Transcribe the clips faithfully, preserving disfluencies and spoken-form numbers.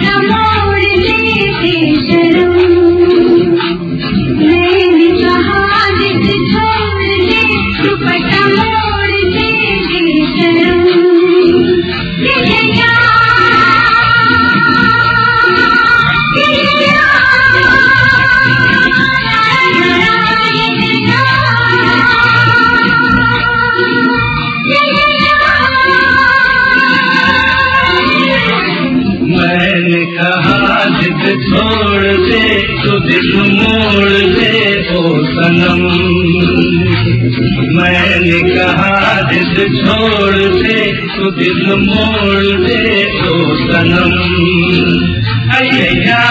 छोड़ दे तो दिल मोड़ दे ओ सनम। मैंने कहा दिल छोड़ दे तो दिल मोड़ दे ओ सनम। अय्या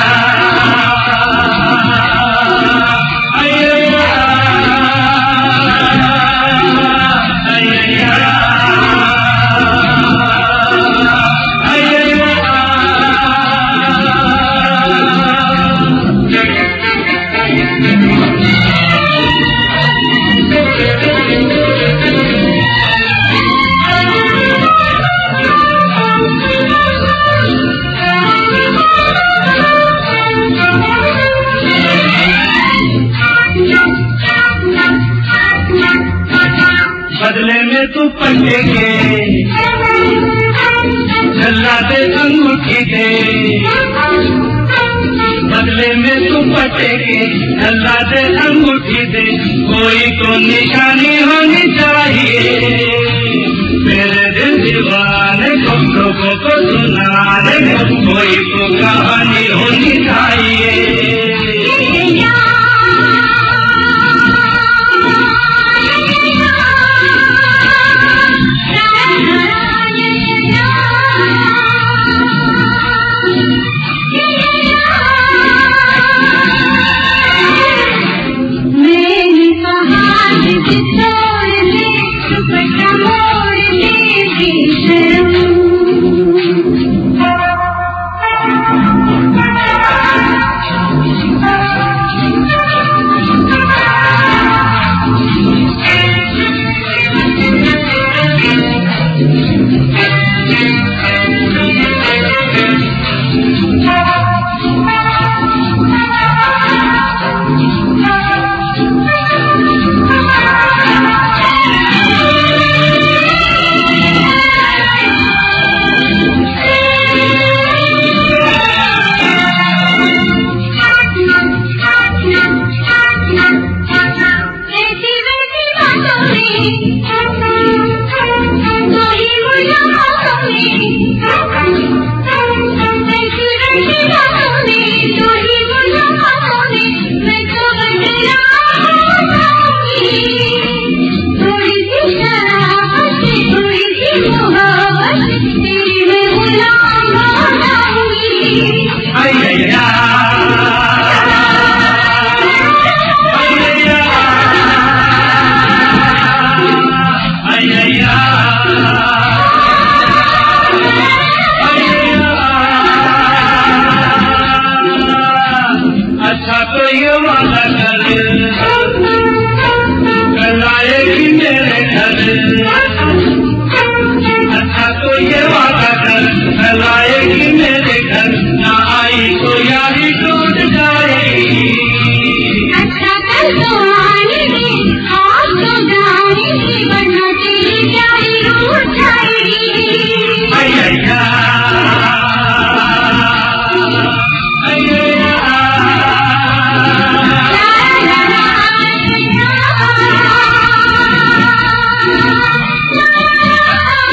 बदले में तू पट्टे के झल्ला दे अंगूठी दे। बदले में तू पट्टे के झल्ला दे अंगूठी दे। कोई तो निशानी होनी चाहिए मेरे दिल दीवाने को लोगों को सुनाने को। कोई तो कहानी होनी चाहिए। अच्छा तो ये वाला कर कल आएगी मेरे घर। अच्छा तो ये वाला कर कल आएगी मेरे घर। ना आई तो यारी टूट जाएगी। अच्छा कल तो आएगी आज तो जाएगी वरना तेरी यारी टूट जाएगी। अय्या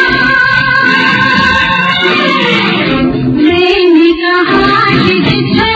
मैंने कहा